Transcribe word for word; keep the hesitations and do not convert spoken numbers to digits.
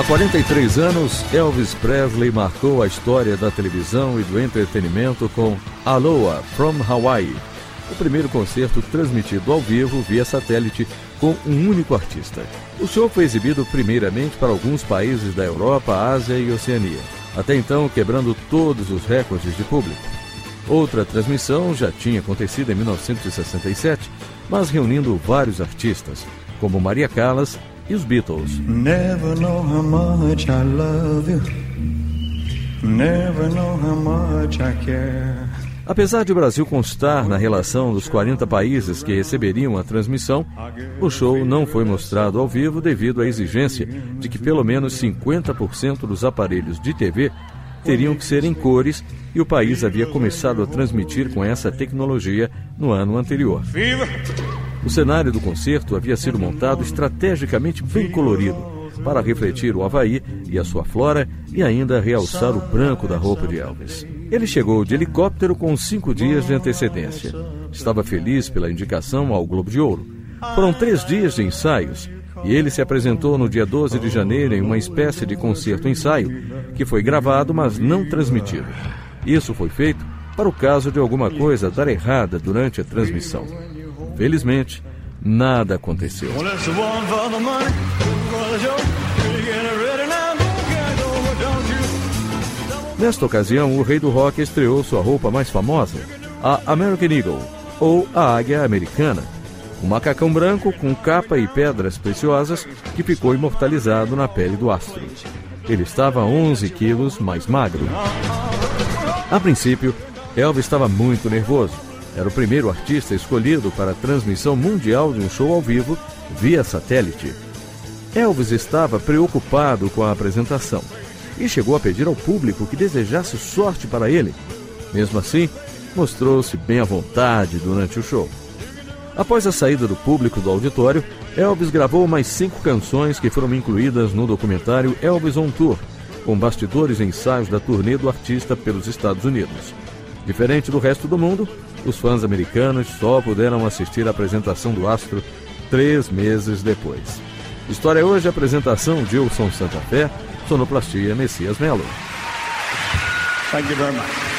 Há quarenta e três anos, Elvis Presley marcou a história da televisão e do entretenimento com Aloha from Hawaii, o primeiro concerto transmitido ao vivo via satélite com um único artista. O show foi exibido primeiramente para alguns países da Europa, Ásia e Oceania, até então quebrando todos os recordes de público. Outra transmissão já tinha acontecido em mil novecentos e sessenta e sete, mas reunindo vários artistas, como Maria Callas e os Beatles. Never know how much I love you. Never know how much I care. Apesar de o Brasil constar na relação dos quarenta países que receberiam a transmissão, o show não foi mostrado ao vivo devido à exigência de que pelo menos cinquenta por cento dos aparelhos de T V teriam que ser em cores, e o país havia começado a transmitir com essa tecnologia no ano anterior. O cenário do concerto havia sido montado estrategicamente bem colorido, para refletir o Havaí e a sua flora e ainda realçar o branco da roupa de Elvis. Ele chegou de helicóptero com cinco dias de antecedência. Estava feliz pela indicação ao Globo de Ouro. Foram três dias de ensaios e ele se apresentou no dia doze de janeiro em uma espécie de concerto-ensaio que foi gravado, mas não transmitido. Isso foi feito para o caso de alguma coisa dar errada durante a transmissão. Felizmente, nada aconteceu. Nesta ocasião, o rei do rock estreou sua roupa mais famosa, a American Eagle, ou a Águia Americana, um macacão branco com capa e pedras preciosas que ficou imortalizado na pele do astro. Ele estava onze quilos mais magro. A princípio, Elvis estava muito nervoso. Era o primeiro artista escolhido para a transmissão mundial de um show ao vivo via satélite. Elvis estava preocupado com a apresentação e chegou a pedir ao público que desejasse sorte para ele. Mesmo assim, mostrou-se bem à vontade durante o show. Após a saída do público do auditório, Elvis gravou mais cinco canções que foram incluídas no documentário Elvis on Tour, com bastidores e ensaios da turnê do artista pelos Estados Unidos. Diferente do resto do mundo, os fãs americanos só puderam assistir à apresentação do astro três meses depois. História hoje, apresentação Gilson Santa Fé, sonoplastia Messias Melo. Thank you very much.